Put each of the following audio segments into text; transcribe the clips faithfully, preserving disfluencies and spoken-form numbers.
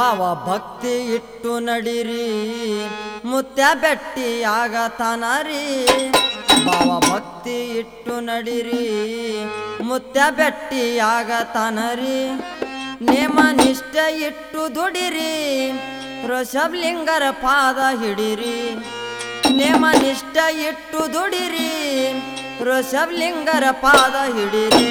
ಭಾವ ಭಕ್ತಿ ಇಟ್ಟು ನಡಿರಿ ಮುತ್ಯ ಬೆಟ್ಟಿಯಾಗತಾನರಿ ಭಾವ ಭಕ್ತಿ ಇಟ್ಟು ನಡಿರಿ ಮುತ್ಯ ಬೆಟ್ಟಿಯಾಗತಾನರಿ ನೇಮ ನಿಷ್ಠೆ ಇಟ್ಟು ದುಡಿರಿ ಋಷಭಲಿಂಗರ ಪಾದ ಹಿಡಿರಿ ನೇಮ ನಿಷ್ಠೆ ಇಟ್ಟು ದುಡಿರಿ ಋಷಭಲಿಂಗರ ಪಾದ ಹಿಡಿರಿ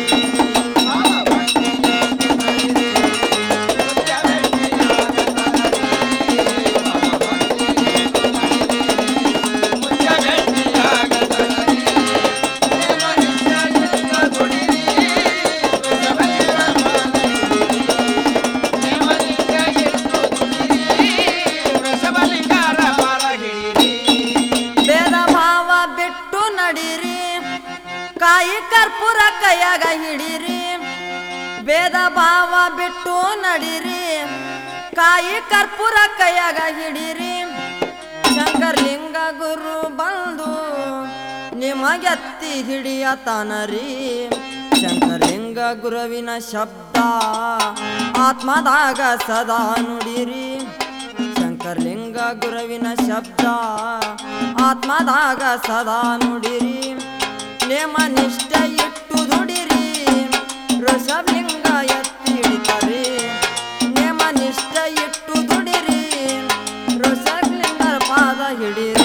ಕಾಯಿ ಕರ್ಪೂರ ಕೈಯಾಗ ಹಿಡಿರಿ ಭೇದ ಭಾವ ಬಿಟ್ಟು ನಡಿರಿ ಕಾಯಿ ಕರ್ಪೂರ ಕೈಯಾಗ ಹಿಡಿರಿ ಶಂಕರಲಿಂಗ ಗುರು ಬಂದು ನಿಮಗೆತ್ತಿ ಹಿಡಿಯತಾನರಿ ಶಂಕರಲಿಂಗ ಗುರುವಿನ ಶಬ್ದ ಆತ್ಮದಾಗ ಸದಾ ನುಡಿರಿ ಶಂಕರಲಿಂಗ ಗುರುವಿನ ಶಬ್ದ ಆತ್ಮದಾಗ ಸದಾ ನುಡಿರಿ ನೇಮ ನಿಷ್ಠೆ ಇಟ್ಟು ದುಡಿರಿ ಋಷಭಲಿಂಗ ಎತ್ತಿ ಹಿಡಿತಾರೆ ನೇಮ ನಿಷ್ಠೆ ಇಟ್ಟು ದುಡಿರಿ ಋಷಭಲಿಂಗರ ಪಾದ ಹಿಡಿರಿ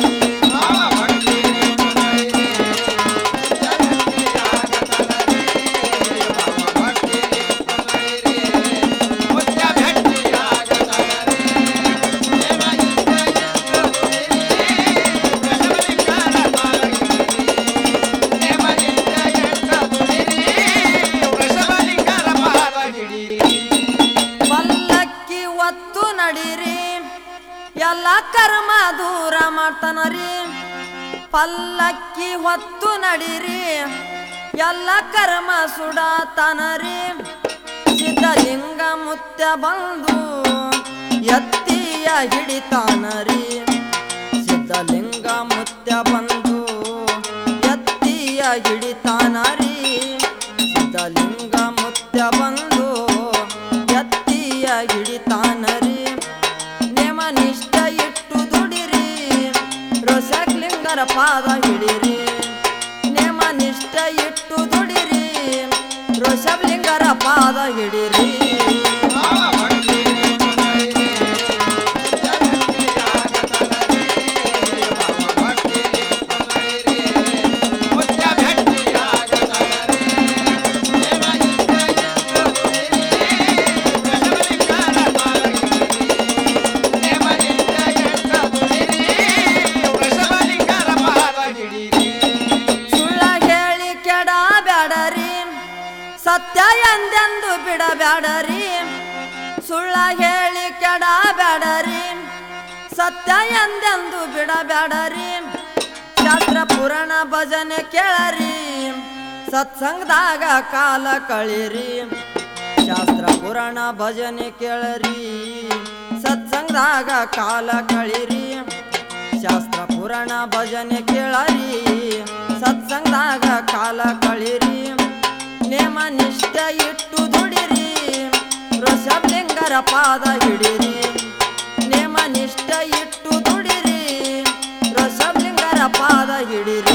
ಎಲ್ಲ ಕರ್ಮ ದೂರ ಮಾಡ್ತಾನರಿ ಪಲ್ಲಕ್ಕಿ ಹೊತ್ತು ನಡಿರಿ ಎಲ್ಲ ಕರ್ಮ ಸುಡತಾನರಿ ಸಿದ್ಧಲಿಂಗ ಮುತ್ಯ ಬಂದು ಎತ್ತಿಯ ಹಿಡಿತಾನರಿ ಸಿದ್ಧಲಿಂಗ ಮುತ್ಯ ಬಂದು ಎತ್ತಿಯ ಹಿಡಿತಾನರಿ ಸಿದ್ಧಲಿಂಗ ಮುತ್ಯ ಬಂದು ಎತ್ತಿಯ ಹಿಡಿತಾನರಿ ನೇಮ ನಿಷ್ಠೆ ಇಟ್ಟು ದುಡಿರಿ ಋಷಭಲಿಂಗರ ಪಾದ ಹಿಡಿರಿ ನೇಮ ನಿಷ್ಠೆ ಇಟ್ಟು ದುಡಿರಿ ಋಷಭಲಿಂಗರ ಪಾದ ಹಿಡಿರಿ ಸತ್ಯ ಎಂದೆಂದು ಬಿಡಬೇಡರಿ ಸುಳ್ಳ ಹೇಳಿ ಕೆಡಬೇಡರಿ ಸತ್ಯ ಎಂದೆಂದು ಬಿಡಬೇಡರಿ ಶಾಸ್ತ್ರ ಪುರಾಣ ಭಜನೆ ಕೇಳರಿ ಸತ್ಸಂಗದಾಗ ಕಾಲ ಕಳಿರಿ ಶಾಸ್ತ್ರ ಪುರಾಣ ಭಜನೆ ಕೇಳರಿ ಸತ್ಸಂಗದಾಗ ಕಾಲ ಕಳಿರಿ ಶಾಸ್ತ್ರ ಪುರಾಣ ಭಜನೆ ಕೇಳರಿ ಸತ್ಸಂಗದಾಗ ಕಾಲ ಕಳಿರಿ ನೇಮ ನಿಷ್ಠೆ ಇಟ್ಟು ದುಡಿರಿ ಋಷಭಲಿಂಗರ ಪಾದ ಹಿಡಿರಿ ನೇಮ ನಿಷ್ಠೆ ಇಟ್ಟು ದುಡಿರಿ ಋಷಭಲಿಂಗರ ಪಾದ ಹಿಡಿರಿ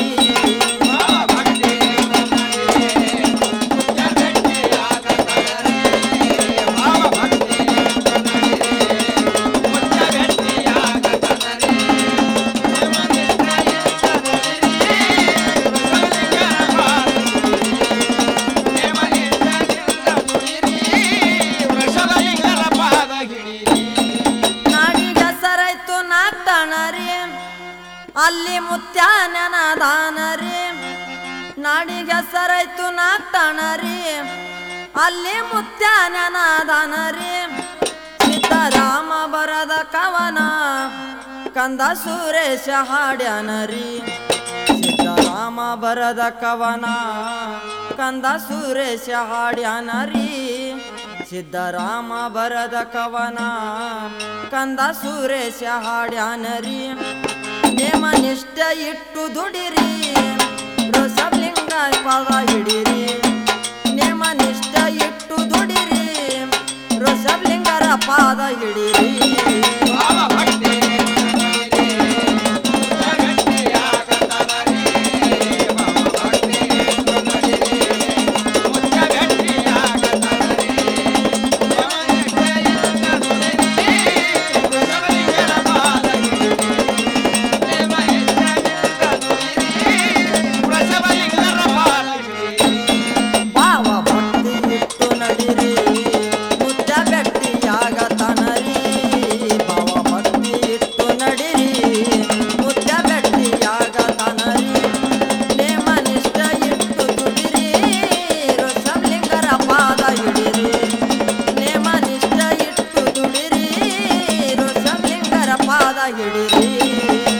ಅಲ್ಲಿ ಮುತ್ಯಾನನ ದಾನರಿ ನಾಡಿಗೆ ಸರೈತು ನಾಕ್ತಾನರಿ ಅಲ್ಲಿ ಮುತ್ಯಾನನ ದಾನರಿ ಸಿದ್ದರಾಮ ಬರದ ಕವನ ಕಂದ ಸುರೇಶ ಹಾಡ್ಯಾನರಿ ಸಿದ್ದರಾಮ ಬರದ ಕವನ ಕಂದ ಸುರೇಶ ಹಾಡ್ಯಾನರಿ ಸಿದ್ದರಾಮ ಬರದ ಕವನ ಕಂದ ಸುರೇಶ ಹಾಡ್ಯಾನರಿ ನೇಮ ನಿಷ್ಠೆ ಇಟ್ಟು ದುಡಿರಿ ಋಷಭಲಿಂಗ ಪಾದ ಹಿಡಿರಿ ನೇಮ ನಿಷ್ಠೆ ಇಟ್ಟು ದುಡಿರಿ ಋಷಭಲಿಂಗರ ಪಾದ ಹಿಡಿರಿ ಹಿಡಿರಿ